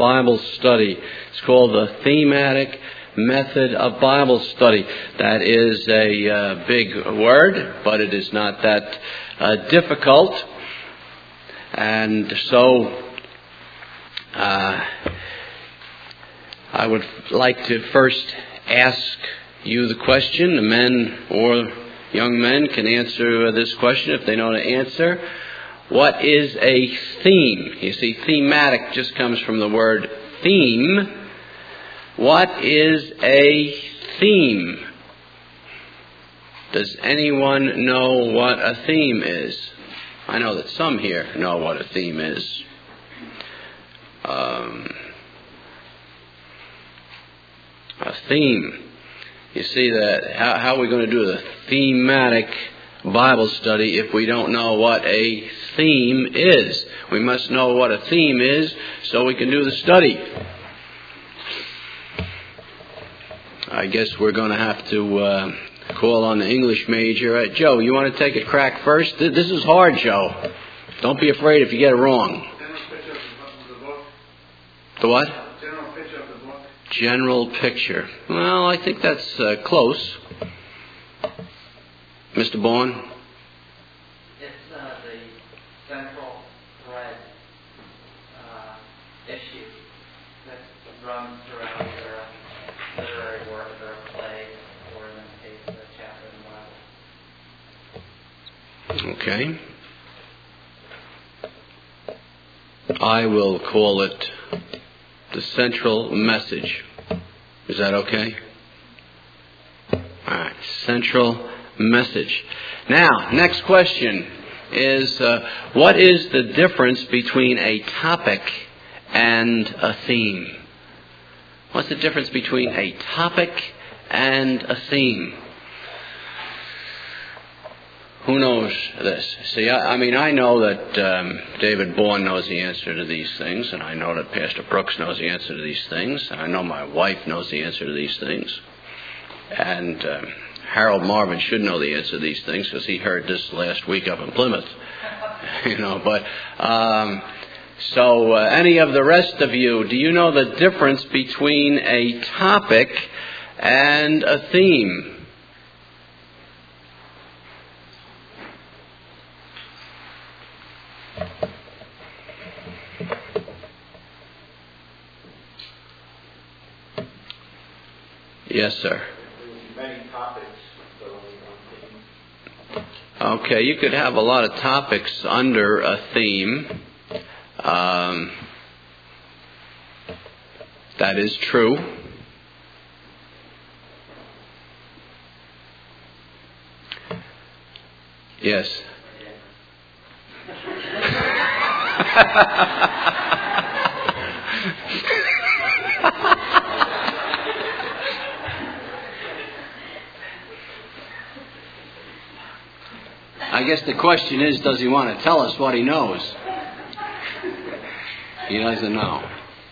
Bible study. It's called the thematic method of Bible study. That is a big word, but it is not that difficult. And so I would like to first ask you the question. The men or young men can answer this question if they know the answer. What is a theme? You see, thematic just comes from the word theme. What is a theme? Does anyone know what a theme is? I know that some here know what a theme is. A theme. You see that how are we going to do the thematic Bible study if we don't know what a theme is? We must know what a theme is so we can do the study. I guess we're going to have to call on the English major. Joe, you want to take a crack first? This is hard, Joe. Don't be afraid if you get it wrong. General picture of the book. The what? General picture of the book. General picture. Well, I think that's close. Mr. Bourne? It's the central thread issue that runs throughout their literary work or play, or in this case, the chapter in the Bible. Okay. I will call it the central message. Is that okay? All right. Central message. Now, next question is, what is the difference between a topic and a theme? What's the difference between a topic and a theme? Who knows this? See, I know that David Bourne knows the answer to these things, and I know that Pastor Brooks knows the answer to these things, and I know my wife knows the answer to these things. And Harold Marvin should know the answer to these things because he heard this last week up in Plymouth. So any of the rest of you, do you know the difference between a topic and a theme? Yes, sir. Many topics. Okay, you could have a lot of topics under a theme. That is true. Yes. I guess the question is, does he want to tell us what he knows? He doesn't know.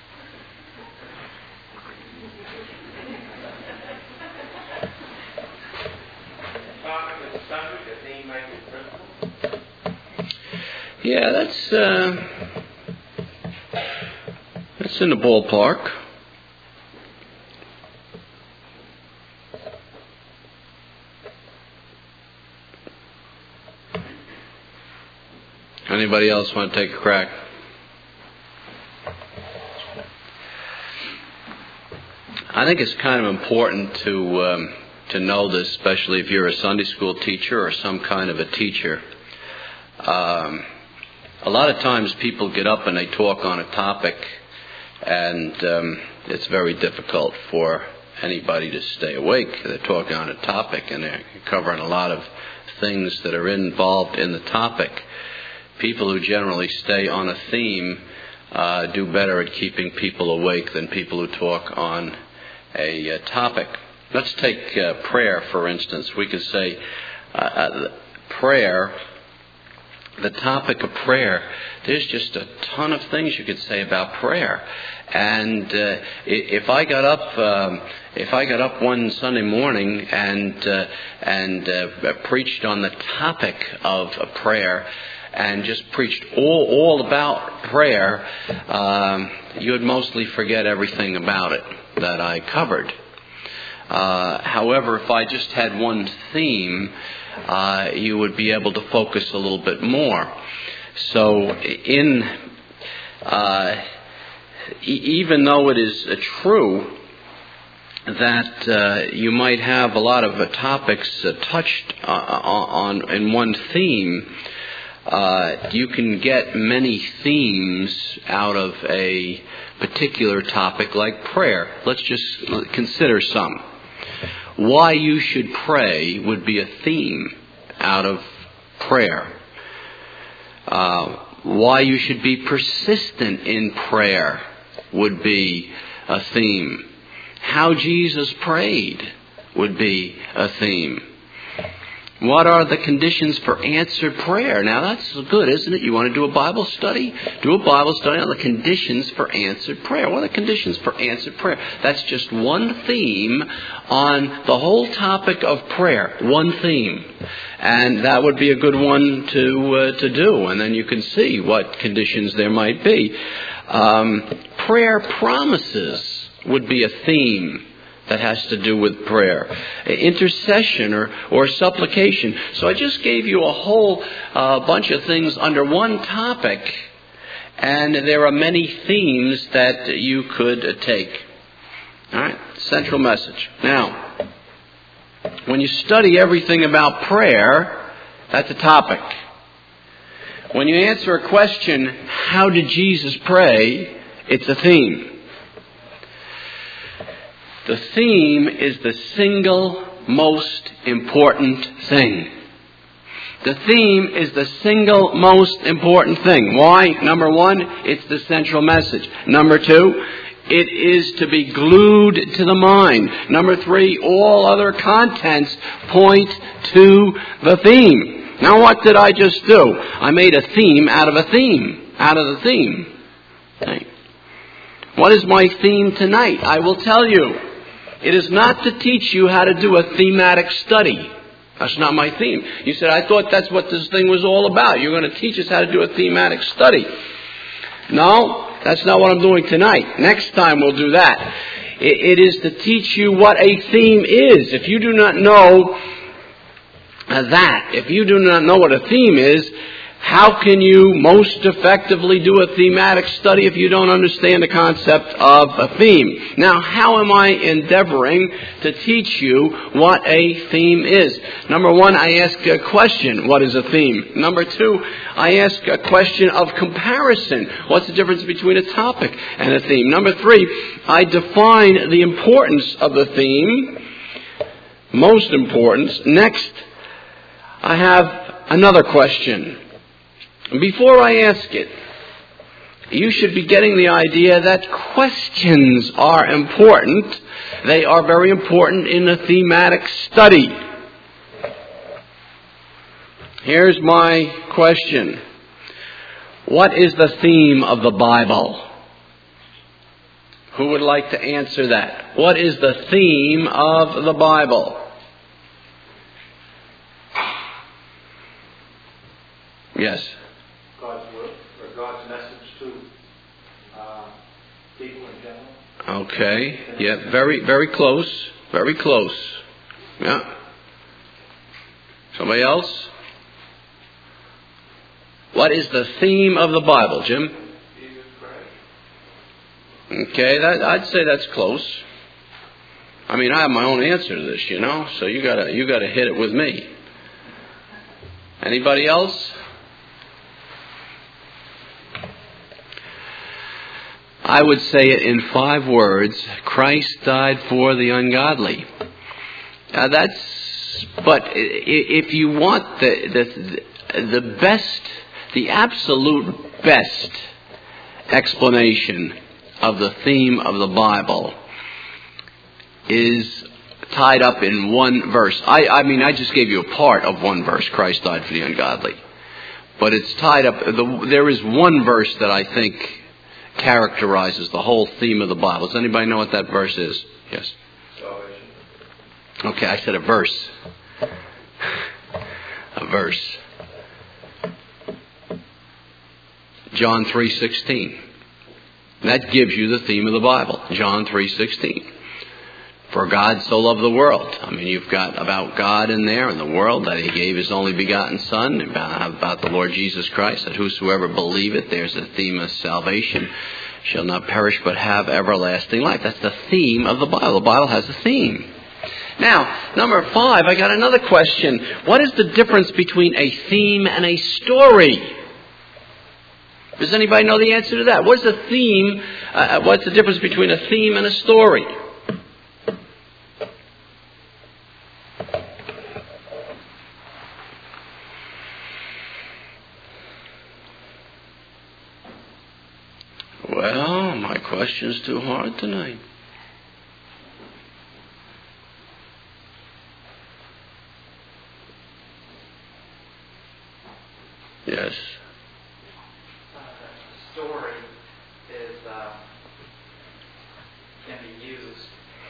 Yeah, that's in the ballpark. Anybody else want to take a crack? I think it's kind of important to know this, especially if you're a Sunday school teacher or some kind of a teacher. A lot of times people get up and they talk on a topic, and it's very difficult for anybody to stay awake. They're talking on a topic and they're covering a lot of things that are involved in the topic. People who generally stay on a theme do better at keeping people awake than people who talk on a topic. Let's take prayer, for instance. We could say prayer, the topic of prayer. There's just a ton of things you could say about prayer. And if I got up one Sunday morning and preached on the topic of prayer, and just preached all about prayer, you would mostly forget everything about it that I covered. However, if I just had one theme, you would be able to focus a little bit more. So even though it is true that you might have a lot of topics touched on in one theme, you can get many themes out of a particular topic like prayer. Let's just consider some. Why you should pray would be a theme out of prayer. Why you should be persistent in prayer would be a theme. How Jesus prayed would be a theme. What are the conditions for answered prayer? Now that's good, isn't it? You want to do a Bible study? Do a Bible study on the conditions for answered prayer. What are the conditions for answered prayer? That's just one theme on the whole topic of prayer. One theme. And that would be a good one to do. And then you can see what conditions there might be. Prayer promises would be a theme that has to do with prayer. Intercession or supplication. So I just gave you a whole bunch of things under one topic, and there are many themes that you could take. All right? Central message. Now, when you study everything about prayer, that's a topic. When you answer a question, how did Jesus pray? It's a theme. The theme is the single most important thing. The theme is the single most important thing. Why? Number one, it's the central message. Number two, it is to be glued to the mind. Number three, all other contents point to the theme. Now what did I just do? I made a theme out of a theme. Out of the theme. Okay. What is my theme tonight? I will tell you. It is not to teach you how to do a thematic study. That's not my theme. You said, I thought that's what this thing was all about. You're going to teach us how to do a thematic study. No, that's not what I'm doing tonight. Next time we'll do that. It is to teach you what a theme is. If you do not know if you do not know what a theme is, how can you most effectively do a thematic study if you don't understand the concept of a theme? Now, how am I endeavoring to teach you what a theme is? Number one, I ask a question, what is a theme? Number two, I ask a question of comparison. What's the difference between a topic and a theme? Number three, I define the importance of the theme, most importance. Next, I have another question. Before I ask it, you should be getting the idea that questions are important. They are very important in a thematic study. Here's my question. What is the theme of the Bible? Who would like to answer that? What is the theme of the Bible? Yes. God's word, or God's message to people in general. Okay. Yeah, very, very close. Very close. Yeah. Somebody else? What is the theme of the Bible, Jim? Jesus Christ. Okay, I'd say that's close. I mean, I have my own answer to this, so you gotta hit it with me. Anybody else? I would say it in 5 words. Christ died for the ungodly. But if you want the best, the absolute best explanation of the theme of the Bible is tied up in one verse. I mean, I just gave you a part of one verse. Christ died for the ungodly. But it's tied up. There is one verse that I think characterizes the whole theme of the Bible. Does anybody know what that verse is? Yes. Salvation. Okay, I said a verse. A verse. John 3:16. That gives you the theme of the Bible, John 3:16. For God so loved the world. I mean, you've got about God in there and the world, that He gave His only begotten Son, about the Lord Jesus Christ, that whosoever believeth, there's a theme of salvation, shall not perish but have everlasting life. That's the theme of the Bible. The Bible has a theme. Now, number 5, I got another question. What is the difference between a theme and a story? Does anybody know the answer to that? What's the theme? What's the difference between a theme and a story? Well, my question's too hard tonight. Yes. The story is can be used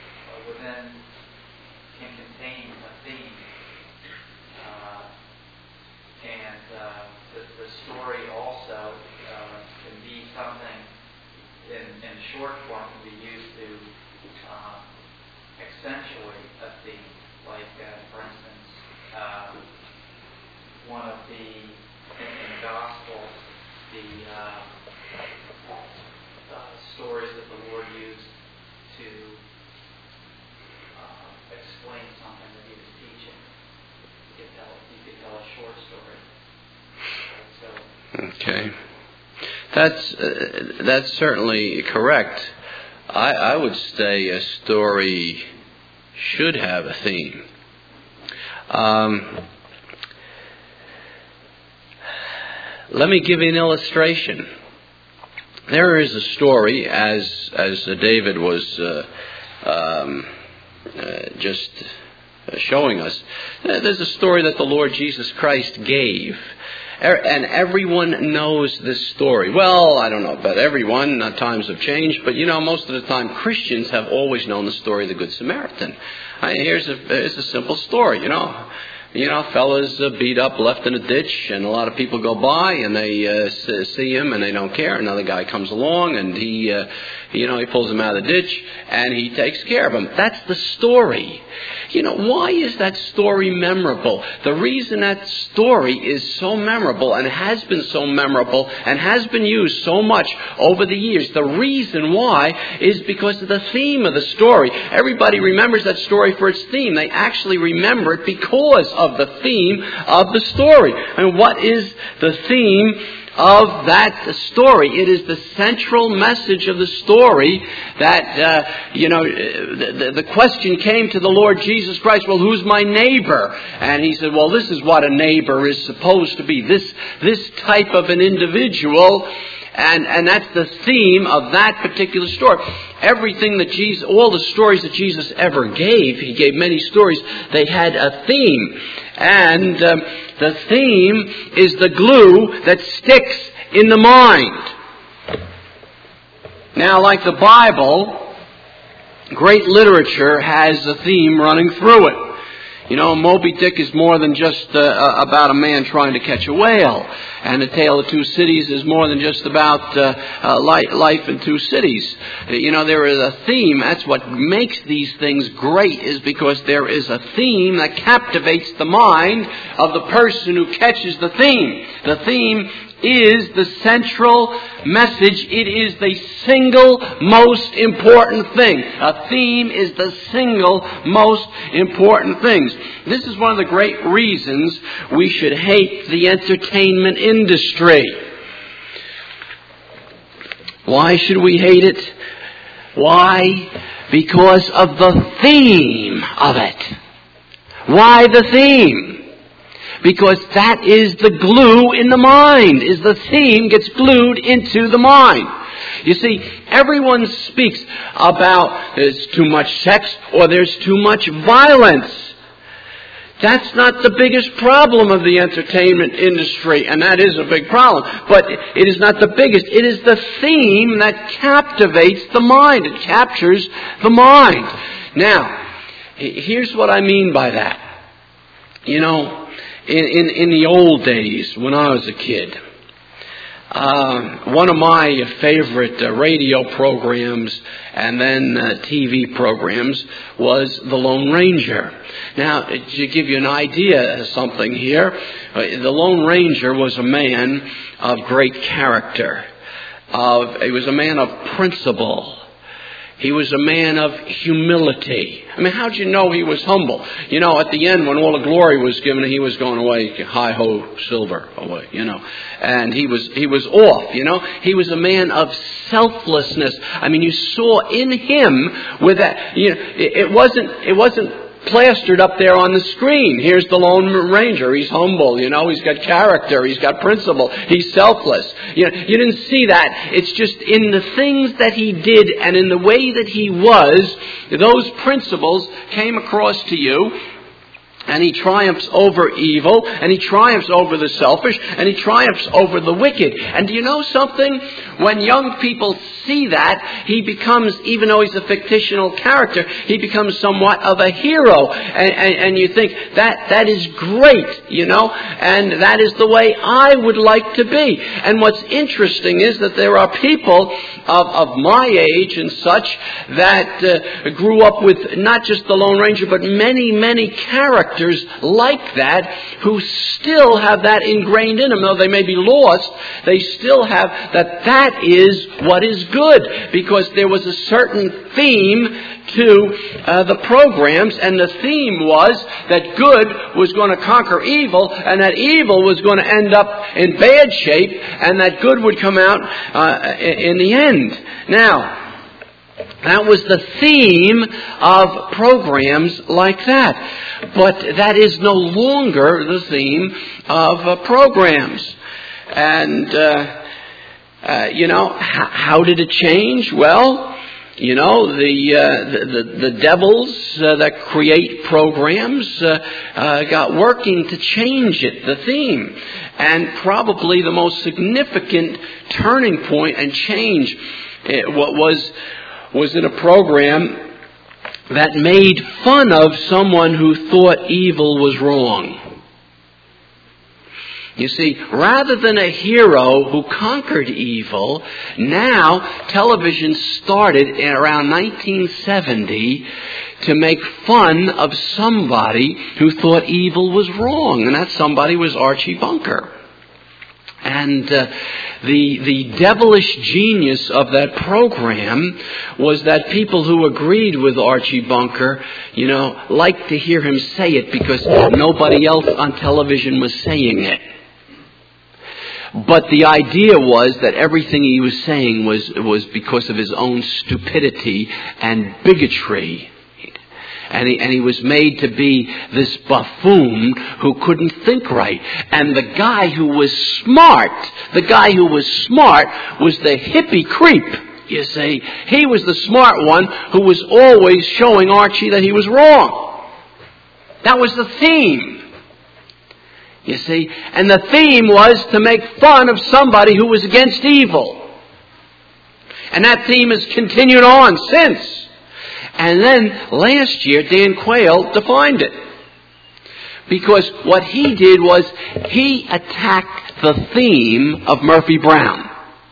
can contain a theme, and the story also can be something in short form, can be used to accentuate a theme. Like, for instance, one of the in the Gospels, the stories that the Lord used to explain something that He was teaching. You could tell a short story. Okay. That's certainly correct. I would say a story should have a theme. Let me give you an illustration. There is a story, as David was just showing us. There's a story that the Lord Jesus Christ gave. And everyone knows this story. Well, I don't know about everyone. Times have changed. But, most of the time Christians have always known the story of the Good Samaritan. Here's a simple story, fellas beat up, left in a ditch, and a lot of people go by and they see him and they don't care. Another guy comes along and he pulls him out of the ditch and he takes care of him. That's the story. Why is that story memorable? The reason that story is so memorable and has been so memorable and has been used so much over the years, the reason why is because of the theme of the story. Everybody remembers that story for its theme. They actually remember it because of the theme of the story. And what is the theme of that story? It is the central message of the story that, the question came to the Lord Jesus Christ, well, who's my neighbor? And He said, well, this is what a neighbor is supposed to be, this type of an individual. And that's the theme of that particular story. Everything that all the stories that Jesus ever gave, He gave many stories, they had a theme. And the theme is the glue that sticks in the mind. Now, like the Bible, great literature has a theme running through it. Moby Dick is more than just about a man trying to catch a whale. And The Tale of Two Cities is more than just about life in two cities. There is a theme. That's what makes these things great, is because there is a theme that captivates the mind of the person who catches the theme. The theme is the central message. It is the single most important thing. A theme is the single most important thing. This is one of the great reasons we should hate the entertainment industry. Why should we hate it? Why? Because of the theme of it. Why the theme? Because that is the glue in the mind, is the theme gets glued into the mind. You see, everyone speaks about there's too much sex or there's too much violence. That's not the biggest problem of the entertainment industry, and that is a big problem. But it is not the biggest. It is the theme that captivates the mind. It captures the mind. Now, here's what I mean by that. In the old days, when I was a kid, One of my favorite radio programs and then TV programs was The Lone Ranger. Now, to give you an idea of something here, The Lone Ranger was a man of great character. He was a man of principle. He was a man of humility. I mean, how'd you know he was humble? You know, at the end, when all the glory was given, he was going away, hi-ho, silver away, you know. And he was off, you know. He was a man of selflessness. I mean, you saw in him with that, you know, it wasn't plastered up there on the screen. Here's the Lone Ranger. He's humble, you know. He's got character. He's got principle. He's selfless. You know, you didn't see that. It's just in the things that he did and in the way that he was, those principles came across to you. And he triumphs over evil, and he triumphs over the selfish, and he triumphs over the wicked. And do you know something? When young people see that, he becomes, even though he's a fictional character, he becomes somewhat of a hero. And you think, that is great, you know, and that is the way I would like to be. And what's interesting is that there are people of my age and such that grew up with not just the Lone Ranger, but many, many characters like that who still have that ingrained in them. Though they may be lost, they still have that is what is good, because there was a certain theme to the programs, and the theme was that good was going to conquer evil, and that evil was going to end up in bad shape, and that good would come out in the end. Now, that was the theme of programs like that. But that is no longer the theme of programs. And, you know, how did it change? Well, you know, the devils that create programs got working to change it, the theme. And probably the most significant turning point and change was in a program that made fun of someone who thought evil was wrong. You see, rather than a hero who conquered evil, now television started in around 1970 to make fun of somebody who thought evil was wrong, and that somebody was Archie Bunker. And the devilish genius of that program was that people who agreed with Archie Bunker, you know, liked to hear him say it because nobody else on television was saying it. But the idea was that everything he was saying was because of his own stupidity and bigotry. And he was made to be this buffoon who couldn't think right. And the guy who was smart was the hippie creep, you see. He was the smart one who was always showing Archie that he was wrong. That was the theme, you see. And the theme was to make fun of somebody who was against evil. And that theme has continued on since. And then last year, Dan Quayle defined it. Because what he did was he attacked the theme of Murphy Brown.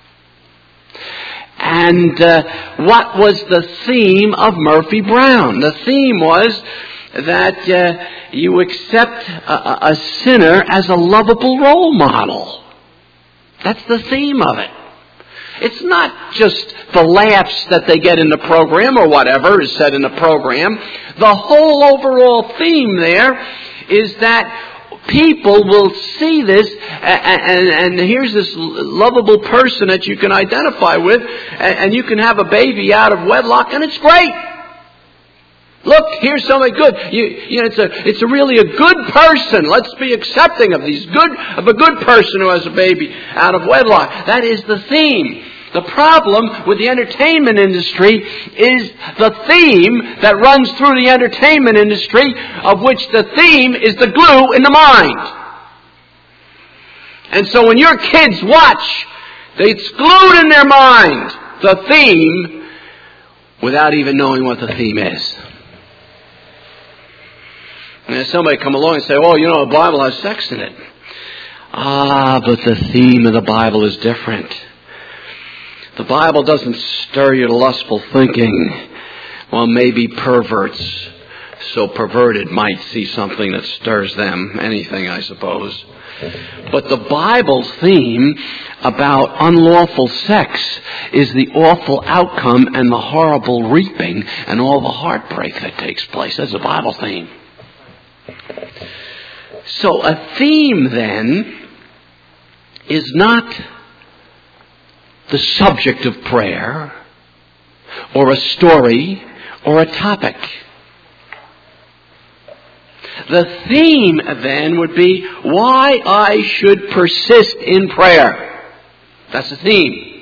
And what was the theme of Murphy Brown? The theme was that you accept a sinner as a lovable role model. That's the theme of it. It's not just the laughs that they get in the program or whatever is said in the program. The whole overall theme there is that people will see this, and here's this lovable person that you can identify with, and you can have a baby out of wedlock, and it's great. Look, here's somebody good. You know, it's really a good person. Let's be accepting of a good person who has a baby out of wedlock. That is the theme. The problem with the entertainment industry is the theme that runs through the entertainment industry, of which the theme is the glue in the mind. And so when your kids watch, it's glued in their mind, the theme, without even knowing what the theme is. And then somebody come along and say, oh, you know, the Bible has sex in it. But the theme of the Bible is different. The Bible doesn't stir you to lustful thinking. Well, maybe perverts, so perverted, might see something that stirs them. Anything, I suppose. But the Bible's theme about unlawful sex is the awful outcome and the horrible reaping and all the heartbreak that takes place. That's the Bible theme. So a theme, then, is not the subject of prayer or a story or a topic. The theme, then, would be why I should persist in prayer. That's the theme.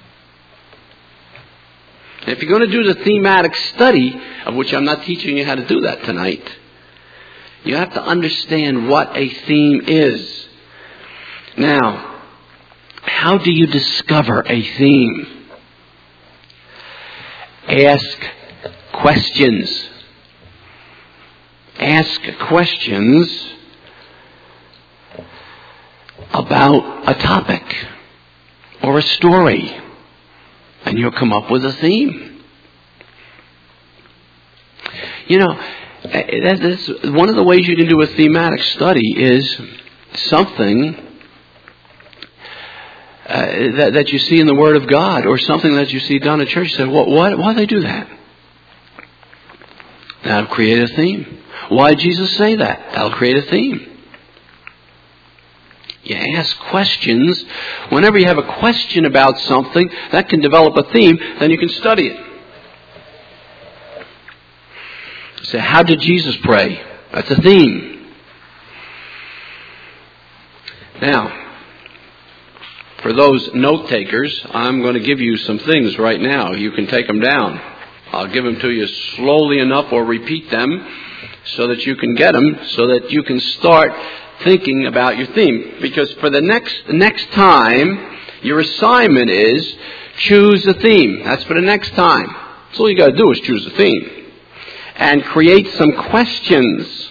If you're going to do the thematic study, of which I'm not teaching you how to do that tonight, you have to understand what a theme is. Now, how do you discover a theme? Ask questions. Ask questions about a topic or a story, and you'll come up with a theme. You know, that's one of the ways you can do a thematic study is something that you see in the Word of God or something that you see done at church. You say, why do they do that? That'll create a theme. Why did Jesus say that? That'll create a theme. You ask questions. Whenever you have a question about something, that can develop a theme, then you can study it. Say, how did Jesus pray? That's a theme. Now, for those note takers, I'm going to give you some things right now. You can take them down. I'll give them to you slowly enough or repeat them so that you can get them, so that you can start thinking about your theme. Because for the next time, your assignment is choose a theme. That's for the next time. That's all you got to do is choose a theme. And create some questions.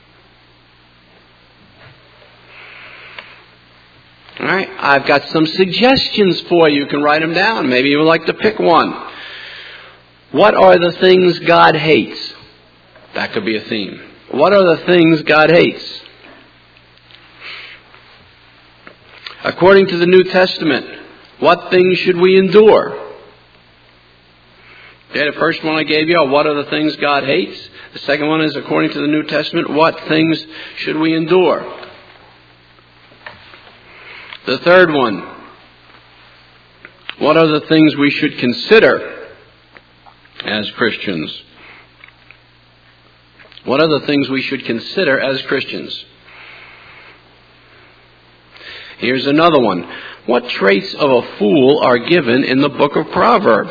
All right, I've got some suggestions for you. You can write them down. Maybe you would like to pick one. What are the things God hates? That could be a theme. What are the things God hates? According to the New Testament, what things should we endure? Okay, the first one I gave you, what are the things God hates? The second one is, according to the New Testament, what things should we endure? The third one, what are the things we should consider as Christians? What are the things we should consider as Christians? Here's another one. What traits of a fool are given in the book of Proverbs?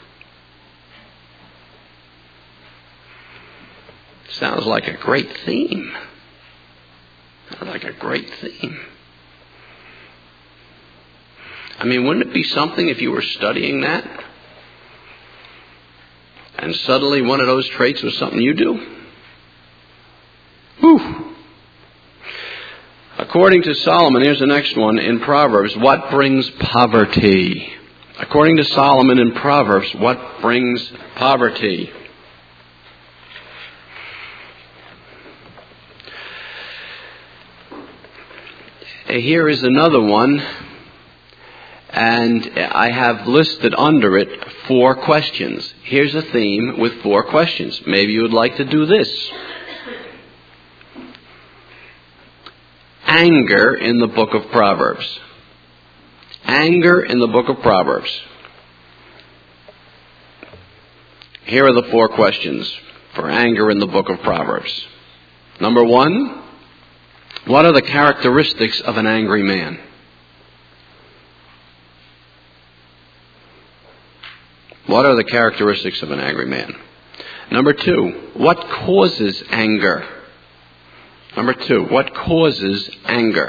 Sounds like a great theme. Sounds like a great theme. I mean, wouldn't it be something if you were studying that and suddenly one of those traits was something you do? Whew. According to Solomon, here's the next one in Proverbs, what brings poverty? According to Solomon in Proverbs, what brings poverty? Here is another one, and I have listed under it 4 questions. Here's a theme with 4 questions. Maybe you would like to do this. Anger in the book of Proverbs. Anger in the book of Proverbs. Here are the 4 questions for anger in the book of Proverbs. Number 1, what are the characteristics of an angry man? What are the characteristics of an angry man? Number 2, what causes anger? Number 2, what causes anger?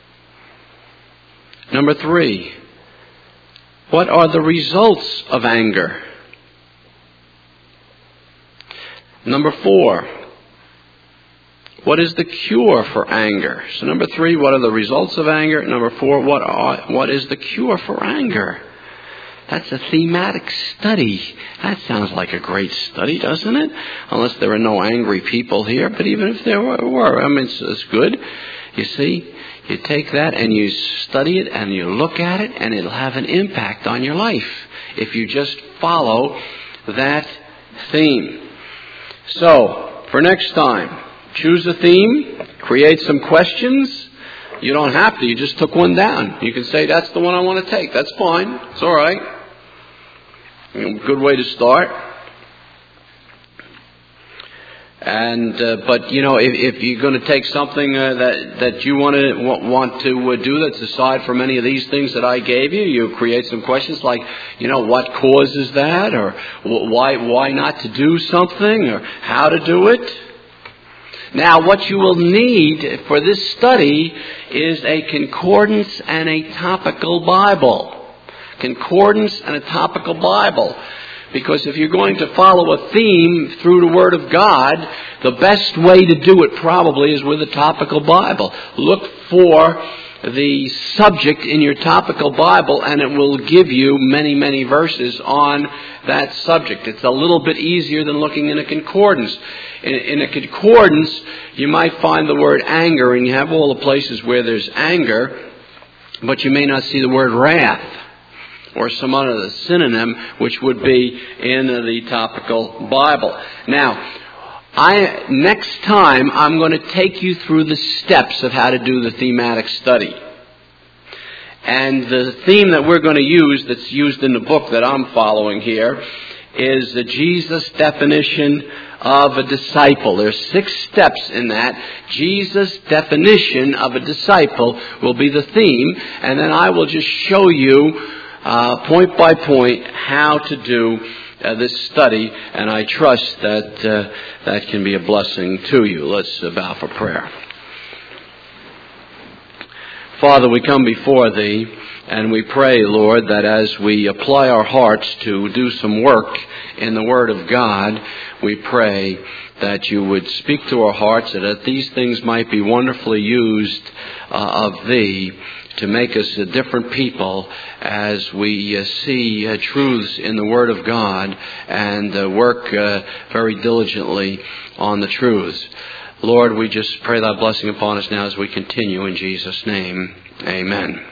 Number 3, what are the results of anger? Number 4, what is the cure for anger? So number 3, what are the results of anger? Number 4, what is the cure for anger? That's a thematic study. That sounds like a great study, doesn't it? Unless there are no angry people here, but even if there were, I mean, it's good. You see, you take that and you study it and you look at it, and it'll have an impact on your life if you just follow that theme. So, for next time, choose a theme, create some questions. You don't have to, you just took one down. You can say, that's the one I want to take. That's fine. It's all right. Good way to start. And but you know, if you're going to take something that you want to do that's aside from any of these things that I gave you, you create some questions like, you know, what causes that, or why not to do something, or how to do it. Now, what you will need for this study is a concordance and a topical Bible. Concordance and a topical Bible. Because if you're going to follow a theme through the Word of God, the best way to do it probably is with a topical Bible. Look for the subject in your topical Bible, and it will give you many, many verses on that subject. It's a little bit easier than looking in a concordance. In a concordance, you might find the word anger, and you have all the places where there's anger, but you may not see the word wrath or some other synonym which would be in the topical Bible. Now, next time I'm going to take you through the steps of how to do the thematic study. And the theme that we're going to use, that's used in the book that I'm following here, is the Jesus definition of a disciple. There's 6 steps in that. Jesus' definition of a disciple will be the theme, and then I will just show you point by point how to do this study, and I trust that that can be a blessing to you. Let's bow for prayer. Father, we come before Thee, and we pray, Lord, that as we apply our hearts to do some work in the Word of God, we pray that You would speak to our hearts, and that these things might be wonderfully used of Thee to make us a different people as we see truths in the Word of God and work very diligently on the truths. Lord, we just pray Thy blessing upon us now as we continue in Jesus' name. Amen.